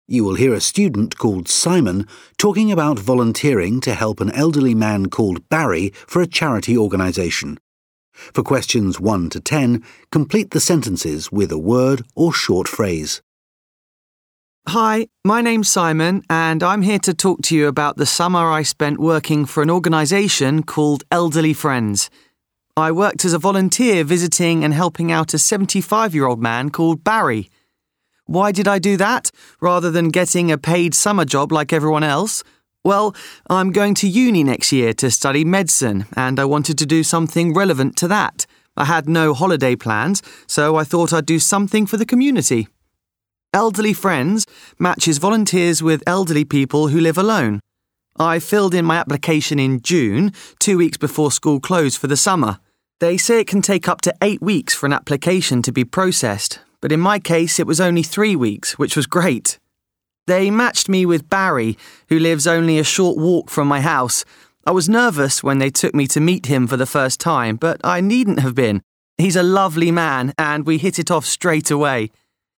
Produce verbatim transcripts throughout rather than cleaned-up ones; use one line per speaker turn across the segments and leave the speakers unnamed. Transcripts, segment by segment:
You will hear a student called Simon talking about volunteering to help an elderly man called Barry for a charity organisation. For questions one to ten, complete the sentences with a word or short phrase.
Hi, my name's Simon, and I'm here to talk to you about the summer I spent working for an organisation called Elderly Friends. I worked as a volunteer visiting and helping out a seventy-five-year-old man called Barry. Why did I do that, rather than getting a paid summer job like everyone else? Well, I'm going to uni next year to study medicine, and I wanted to do something relevant to that. I had no holiday plans, so I thought I'd do something for the community. Elderly Friends matches volunteers with elderly people who live alone. I filled in my application in June, two weeks before school closed for the summer. They say it can take up to eight weeks for an application to be processed, but in my case it was only three weeks, which was great. They matched me with Barry, who lives only a short walk from my house. I was nervous when they took me to meet him for the first time, but I needn't have been. He's a lovely man, and we hit it off straight away.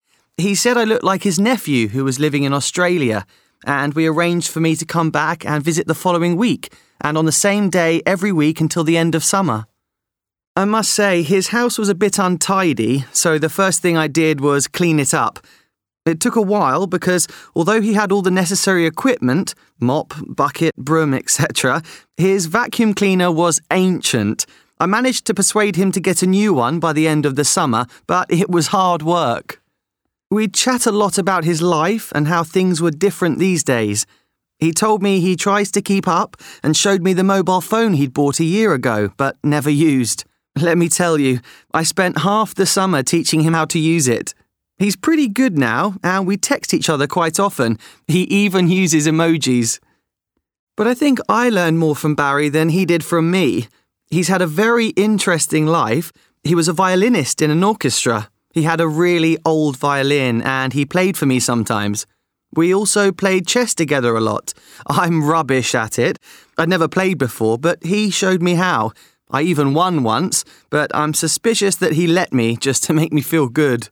He said I looked like his nephew, who was living in Australia, and we arranged for me to come back and visit the following week, and on the same day every week until the end of summer. I must say, his house was a bit untidy, so the first thing I did was clean it up. It took a while because, although he had all the necessary equipment, mop, bucket, broom, et cetera, his vacuum cleaner was ancient. I managed to persuade him to get a new one by the end of the summer, but it was hard work. We'd chat a lot about his life and how things were different these days. He told me he tries to keep up and showed me the mobile phone he'd bought a year ago, but never used. Let me tell you, I spent half the summer teaching him how to use it. He's pretty good now, and we text each other quite often. He even uses emojis. But I think I learned more from Barry than he did from me. He's had a very interesting life. He was a violinist in an orchestra. He had a really old violin, and he played for me sometimes. We also played chess together a lot. I'm rubbish at it. I'd never played before, but he showed me how. I even won once, but I'm suspicious that he let me just to make me feel good.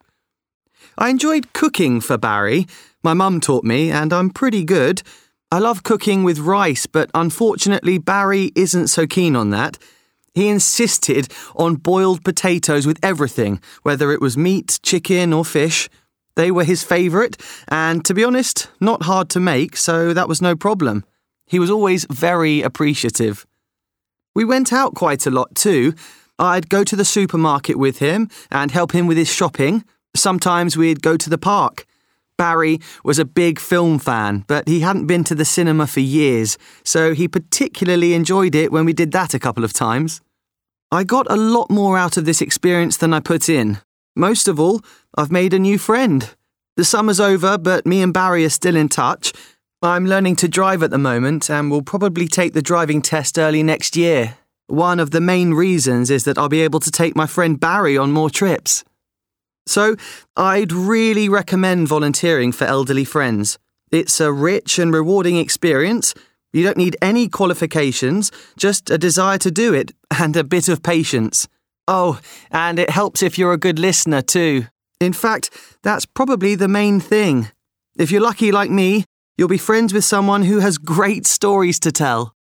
I enjoyed cooking for Barry. My mum taught me, and I'm pretty good. I love cooking with rice, but unfortunately Barry isn't so keen on that. He insisted on boiled potatoes with everything, whether it was meat, chicken or fish. They were his favourite, and to be honest, not hard to make, so that was no problem. He was always very appreciative. We went out quite a lot too. I'd go to the supermarket with him and help him with his shopping. Sometimes we'd go to the park. Barry was a big film fan, but he hadn't been to the cinema for years, so he particularly enjoyed it when we did that a couple of times. I got a lot more out of this experience than I put in. Most of all, I've made a new friend. The summer's over, but me and Barry are still in touch. I'm learning to drive at the moment and will probably take the driving test early next year. One of the main reasons is that I'll be able to take my friend Barry on more trips. So, I'd really recommend volunteering for Elderly Friends. It's a rich and rewarding experience. You don't need any qualifications, just a desire to do it and a bit of patience. Oh, and it helps if you're a good listener too. In fact, that's probably the main thing. If you're lucky like me, you'll be friends with someone who has great stories to tell.